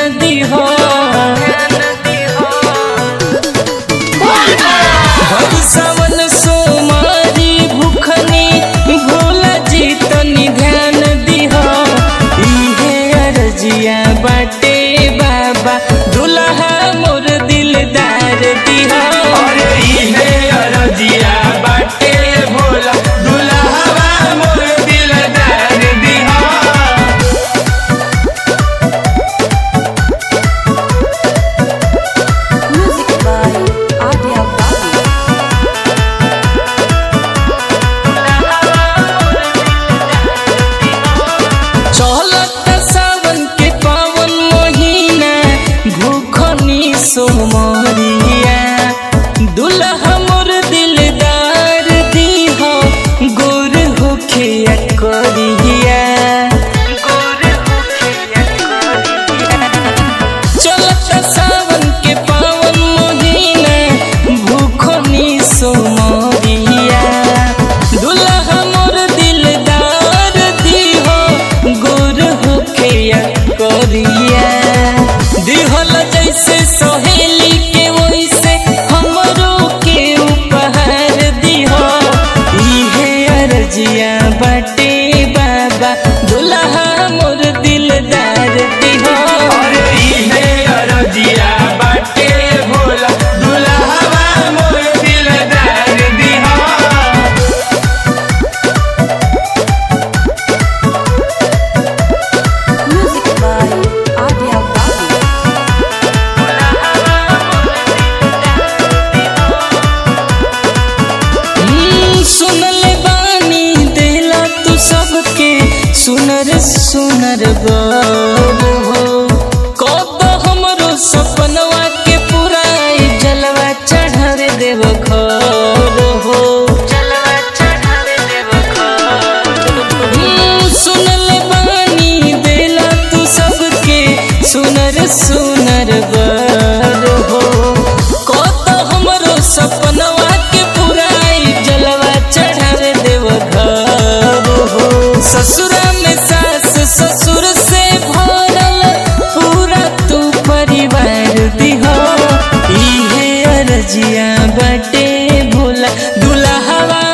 दिहो सावन सोमारी भूखनी भोला जी तनी ध्यान दिहो इहे अर्जिया बाटे बाबा दुल्हा मोर दिलदार दिहो अरे इहे अर्जिया बाटे भोला दुल्हा मोर दिलदार दिहा। Music by Adya Babu. चलत सावन के पावन महीना भूखनी सोमरिया दुल्हा मोर दिलदार दिहो गोर होखे करिया चलत सावन के पावन महीना भूखनी सोमरिया दुल्हा मोर दिलदार दिहो गोर होखे करिया दिहल जैसे सहेली के वैसे हमरो के उपहार दिहो इहे अर्जिया बाटे बाबा दुल्हा मोर दिलदार दिहो अरे इहे अर्जिया बाटे भोला दुल्हा मोर दिलदार दिहा। Music by Adya Babu. सुनल बानी देला तू सबके सुनर सुनर बर हो कब हमरो सपनवा के पुराई जलवा चढ़ार देव घर हो सुनल बानी देला तू सबके सुनर सुनर बर हो कब हमरो सपनवा के पुराई जलवा चढ़ार देव घर हो ससुरा में सास ससुर से भरल पूरा तू परिवार दिहो इहे अर्जिया बाटे भोला दुल्हा